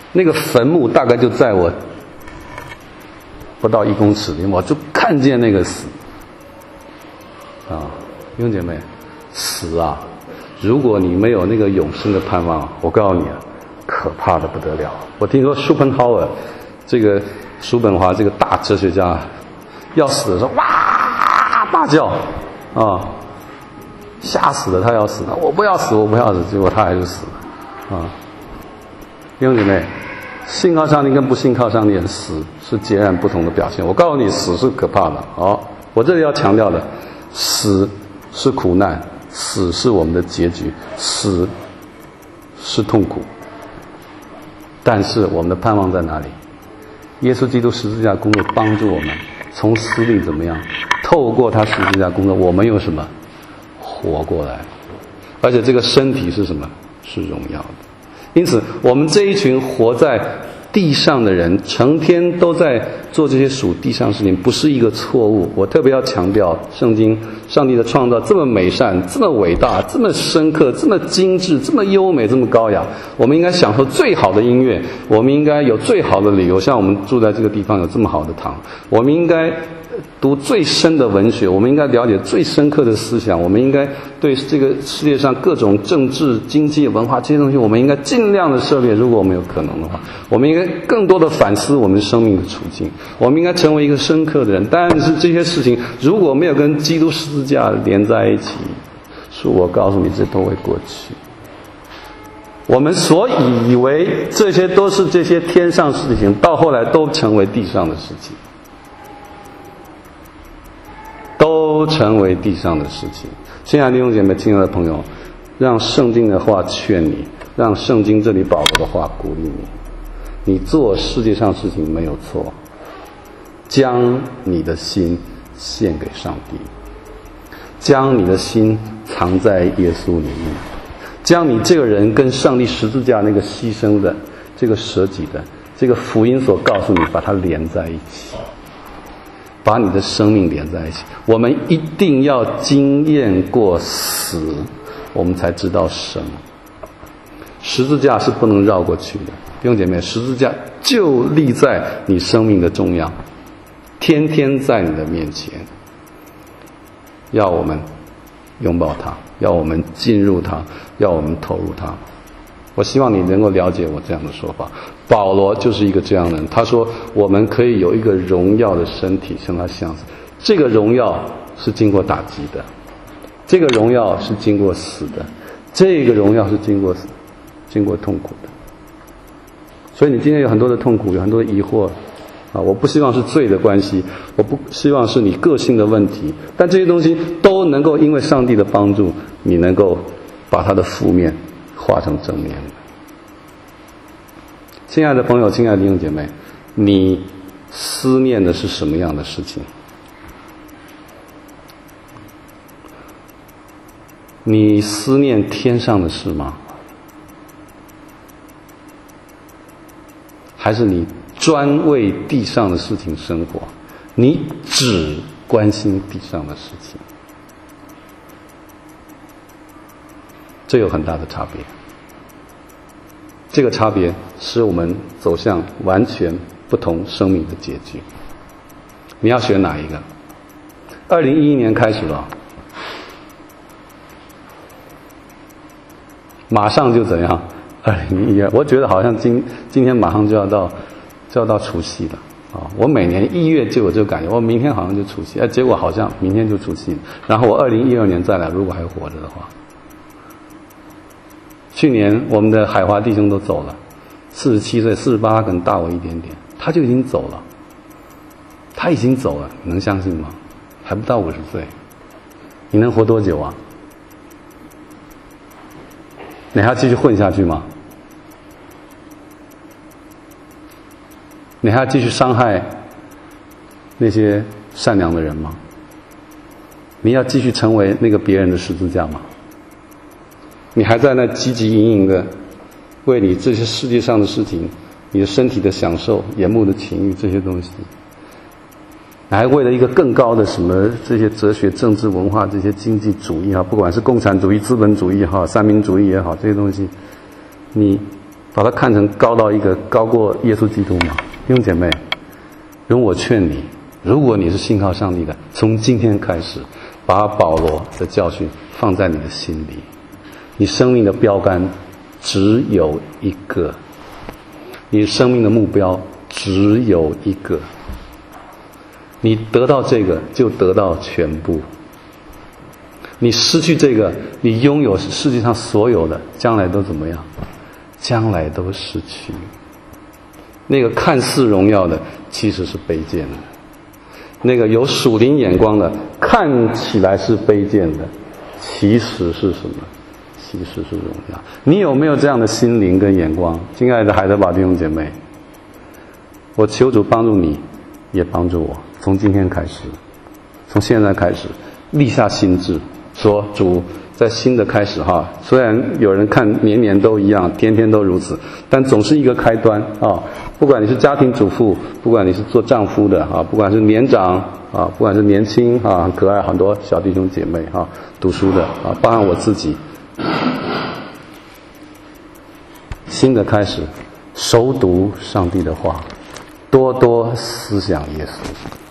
那个坟墓大概就在我不到1公尺里，我就看见那个死啊，弟兄姐妹，死啊！如果你没有那个永生的盼望，我告诉你啊，可怕的不得了。我听说叔本豪尔，这个叔本华这个大哲学家，要死的时候哇大叫啊，吓死了，他要死了，我不要死，我不要死，结果他还是死了啊。弟兄姐妹，信靠上帝跟不信靠上帝的死是截然不同的表现。我告诉你，死是可怕的。好，我这里要强调的，死是苦难，死是我们的结局，死是痛苦。但是我们的盼望在哪里？耶稣基督十字架工作帮助我们从死里怎么样？透过他十字架工作，我们有什么？活过来。而且这个身体是什么？是荣耀的。因此我们这一群活在地上的人，成天都在做这些属地上事情，不是一个错误。我特别要强调，圣经上帝的创造这么美善，这么伟大，这么深刻，这么精致，这么优美，这么高雅，我们应该享受最好的音乐，我们应该有最好的旅游，像我们住在这个地方有这么好的堂，我们应该读最深的文学，我们应该了解最深刻的思想，我们应该对这个世界上各种政治、经济、文化这些东西，我们应该尽量的涉猎，如果我们有可能的话，我们应该更多的反思我们生命的处境，我们应该成为一个深刻的人。但是这些事情如果没有跟基督十字架连在一起，是我告诉你，这都会过去。我们所以为这些都是这些天上事情，到后来都成为地上的事情，都成为地上的事情。亲爱的弟兄姐妹，亲爱的朋友，让圣经的话劝你，让圣经这里保罗的话鼓励你。你做世界上事情没有错，将你的心献给上帝，将你的心藏在耶稣里面，将你这个人跟上帝十字架那个牺牲的、这个舍己的、这个福音所告诉你，把它连在一起，把你的生命连在一起。我们一定要经验过死，我们才知道生。十字架是不能绕过去的，弟兄姐妹，十字架就立在你生命的中央，天天在你的面前，要我们拥抱它，要我们进入它，要我们投入它。我希望你能够了解我这样的说法。保罗就是一个这样的人，他说我们可以有一个荣耀的身体像他相似，这个荣耀是经过打击的，这个荣耀是经过死的，这个荣耀是经过痛苦的。所以你今天有很多的痛苦，有很多的疑惑啊，我不希望是罪的关系，我不希望是你个性的问题，但这些东西都能够因为上帝的帮助，你能够把它的负面化成正面的。亲爱的朋友，亲爱的弟兄姐妹，你思念的是什么样的事情？你思念天上的事吗？还是你专为地上的事情生活？你只关心地上的事情？这有很大的差别。这个差别使我们走向完全不同生命的结局。你要选哪一个？2011年开始了，马上就怎样？2012，我觉得好像今天马上就要到除夕了啊！我每年1月就有这个感觉，我明天好像就除夕，结果好像明天就除夕了。然后我2012年再来，如果还活着的话。去年我们的海华弟兄都走了，47岁、48，他可能大我一点点，他就已经走了。他已经走了，你能相信吗？还不到50岁，你能活多久啊？你还要继续混下去吗？你还要继续伤害那些善良的人吗？你要继续成为那个别人的十字架吗？你还在那汲汲营营的为你这些世界上的事情，你的身体的享受、眼目的情欲这些东西，你还为了一个更高的什么这些哲学、政治、文化这些经济主义啊，不管是共产主义、资本主义也好、三民主义也好，这些东西，你把它看成高到一个高过耶稣基督吗？弟兄姐妹，容我劝你，如果你是信靠上帝的，从今天开始，把保罗的教训放在你的心里。你生命的标杆只有一个，你生命的目标只有一个。你得到这个，就得到全部。你失去这个，你拥有世界上所有的，将来都怎么样？将来都失去。那个看似荣耀的，其实是卑贱的；那个有属灵眼光的，看起来是卑贱的，其实是什么？其实是荣耀。你有没有这样的心灵跟眼光？亲爱的海德堡弟兄姐妹，我求主帮助你，也帮助我。从今天开始，从现在开始，立下心志，说主在新的开始哈。虽然有人看年年都一样，天天都如此，但总是一个开端啊。不管你是家庭主妇，不管你是做丈夫的啊，不管是年长啊，不管是年轻啊，很可爱很多小弟兄姐妹啊，读书的啊，包含我自己。新的开始，熟读上帝的话，多多思想耶稣。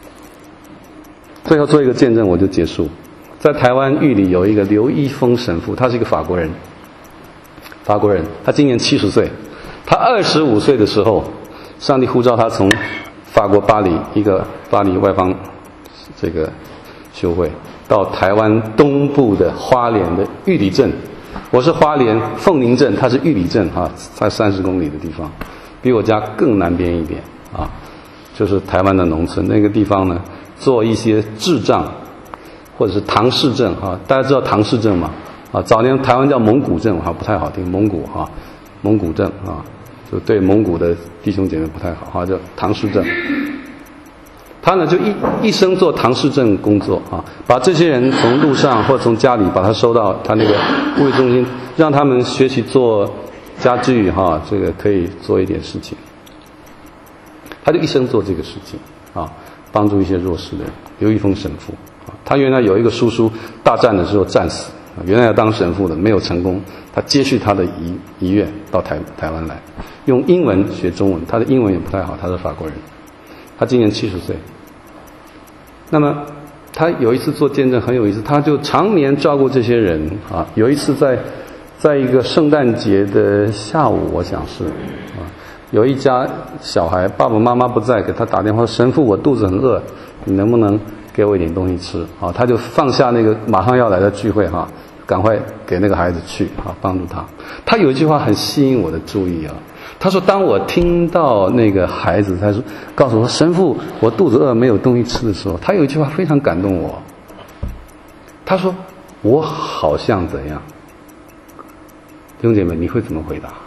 最后做一个见证，我就结束。在台湾玉里有一个刘一峰神父，他是一个法国人，他今年70岁。他25岁的时候，上帝呼召他从法国巴黎一个巴黎外邦这个修会，到台湾东部的花莲的玉里镇。我是花莲凤林镇，他是玉里镇啊，在30公里的地方，比我家更南边一点啊，就是台湾的农村那个地方呢，做一些智障或者是唐氏症啊，大家知道唐氏症吗？啊，早年台湾叫蒙古症啊，不太好听，蒙古哈，蒙古症啊，就对蒙古的弟兄姐妹不太好啊，叫唐氏症。他呢就一生做唐氏症工作啊，把这些人从路上或者从家里把他收到他那个物理中心，让他们学习做家具哈，这个可以做一点事情。他就一生做这个事情啊，帮助一些弱势的人。刘一峰神父啊，他原来有一个叔叔大战的时候战死，原来要当神父的没有成功，他接续他的遗愿到台湾来，用英文学中文，他的英文也不太好，他是法国人，他今年70岁。那么他有一次做见证很有意思，他就常年照顾这些人啊。有一次在一个圣诞节的下午，我想是啊，有一家小孩爸爸妈妈不在，给他打电话说：“神父，我肚子很饿，你能不能给我一点东西吃？”啊，他就放下那个马上要来的聚会哈，赶快给那个孩子去啊，帮助他。他有一句话很吸引我的注意啊。他说：“当我听到那个孩子他说告诉我说神父，我肚子饿没有东西吃的时候，他有一句话非常感动我。他说：我好像怎样？弟兄姐妹，你会怎么回答？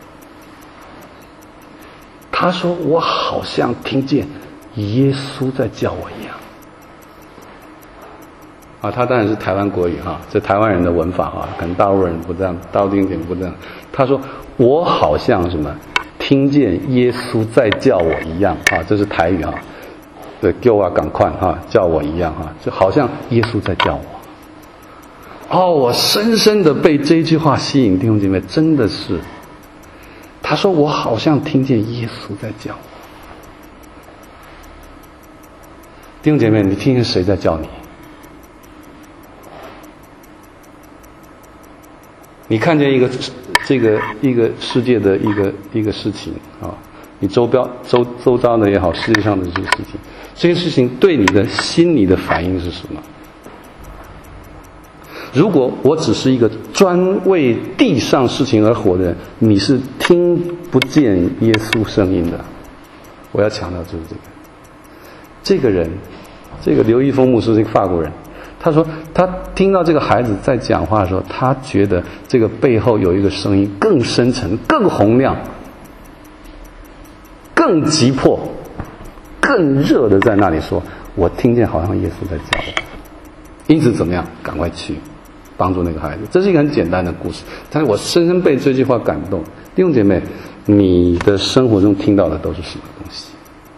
他说：我好像听见耶稣在叫我一样。啊，他当然是台湾国语哈，这台湾人的文法哈，可能大陆人不这样，大陆弟兄姐妹不这样。他说：我好像什么？”听见耶稣在叫我一样啊，这是台语啊，对，叫我赶快哈，叫我一样哈，就好像耶稣在叫我。哦，我深深的被这一句话吸引，弟兄姐妹，真的是。他说我好像听见耶稣在叫我。弟兄姐妹，你听见谁在叫你？你看见一个世界的一个事情啊，你周遭的也好，世界上的这些事情，这些事情对你的心理的反应是什么？如果我只是一个专为地上事情而活的人，你是听不见耶稣声音的。我要强调就是这个人，这个刘一峰牧师是一个法国人。他说他听到这个孩子在讲话的时候，他觉得这个背后有一个声音更深沉、更洪亮、更急迫、更热的在那里说，我听见好像耶稣在叫我。因此怎么样？赶快去帮助那个孩子。这是一个很简单的故事，但是我深深被这句话感动。弟兄姐妹，你的生活中听到的都是什么东西？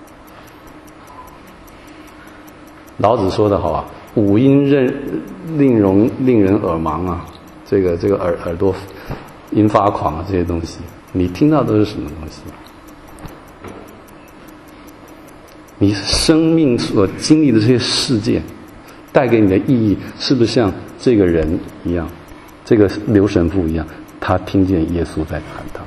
老子说得好啊，五音令人耳盲啊，这个耳朵因发狂啊，这些东西。 你听到都是什么东西？你生命所经历的这些事件带给你的意义，是不是像这个人一样，这个刘神父一样，他听见耶稣在谈他？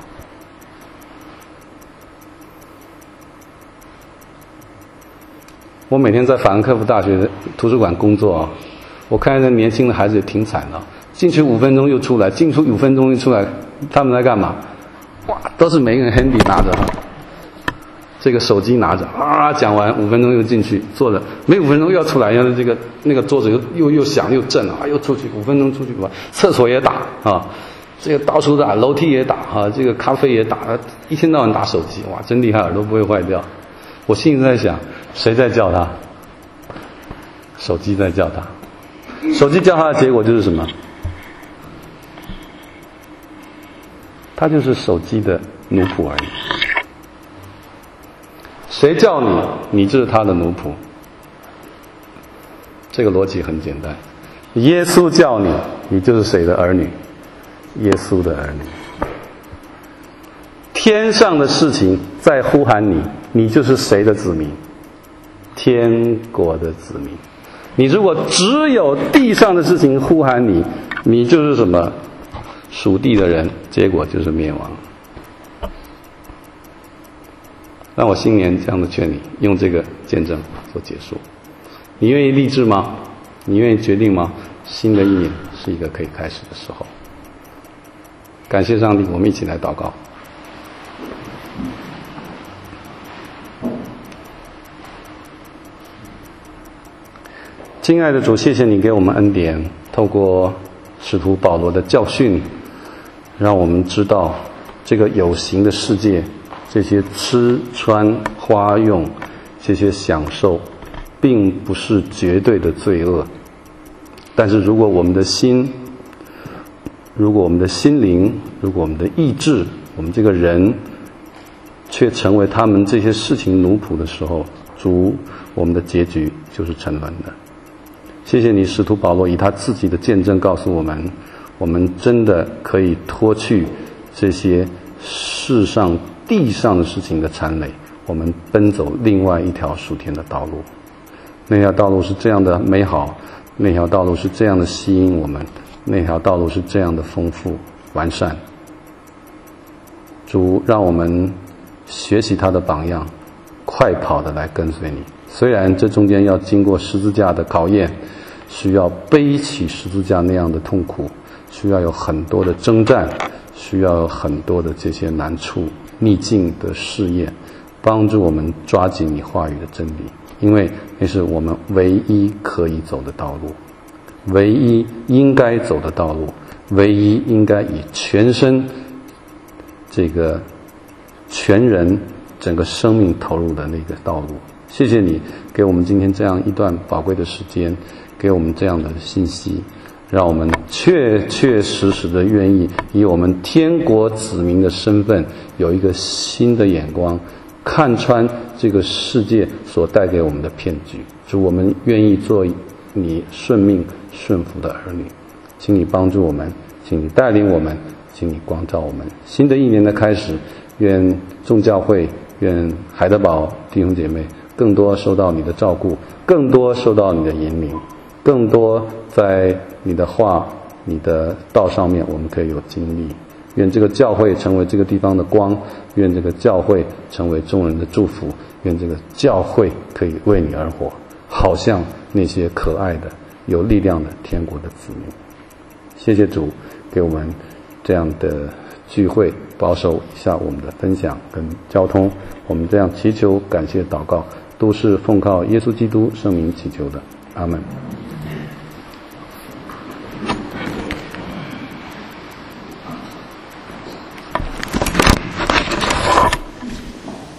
我每天在法兰克福大学的图书馆工作啊，我看见年轻的孩子也挺惨的，进去5分钟又出来，进出5分钟又出来，他们在干嘛？哇，都是每个人 handy 拿着哈，这个手机拿着啊，讲完5分钟又进去坐着，没5分钟又要出来，然后那个桌子又响又震啊，又出去5分钟出去吧，厕所也打啊，这个到处打，楼梯也打啊，这个咖啡也打，一天到晚打手机，哇，真厉害，耳朵不会坏掉。我心里在想，谁在叫他？手机在叫他。手机叫他的结果就是什么？他就是手机的奴仆而已。谁叫你，你就是他的奴仆。这个逻辑很简单。耶稣叫你，你就是谁的儿女？耶稣的儿女。天上的事情在呼喊你，你就是谁的子民？天国的子民。你如果只有地上的事情呼喊你，你就是什么？属地的人，结果就是灭亡。让我新年这样的劝你，用这个见证做结束。你愿意立志吗？你愿意决定吗？新的一年是一个可以开始的时候。感谢上帝，我们一起来祷告。亲爱的主，谢谢你给我们恩典，透过使徒保罗的教训，让我们知道这个有形的世界，这些吃穿花用，这些享受并不是绝对的罪恶。但是如果我们的心，如果我们的心灵，如果我们的意志，我们这个人却成为他们这些事情奴仆的时候，主，我们的结局就是沉沦的。谢谢你，使徒保罗以他自己的见证告诉我们，我们真的可以脱去这些世上地上的事情的缠累，我们奔走另外一条属天的道路。那条道路是这样的美好，那条道路是这样的吸引我们，那条道路是这样的丰富完善。主，让我们学习他的榜样，快跑的来跟随你。虽然这中间要经过十字架的考验，需要背起十字架那样的痛苦，需要有很多的征战，需要有很多的这些难处逆境的试验，帮助我们抓紧你话语的真理，因为那是我们唯一可以走的道路，唯一应该走的道路，唯一应该以全身这个全人整个生命投入的那个道路。谢谢你给我们今天这样一段宝贵的时间，给我们这样的信息，让我们确确实实的愿意以我们天国子民的身份，有一个新的眼光，看穿这个世界所带给我们的骗局。主，我们愿意做你顺命顺服的儿女，请你帮助我们，请你带领我们，请你光照我们。新的一年的开始，愿众教会，愿海德堡弟兄姐妹更多受到你的照顾，更多受到你的引领，更多在你的话你的道上面我们可以有经历。愿这个教会成为这个地方的光，愿这个教会成为众人的祝福，愿这个教会可以为你而活，好像那些可爱的有力量的天国的子民。谢谢主给我们这样的聚会，保守一下我们的分享跟交通，我们这样祈求感谢祷告都是奉靠耶稣基督圣名祈求的，阿们。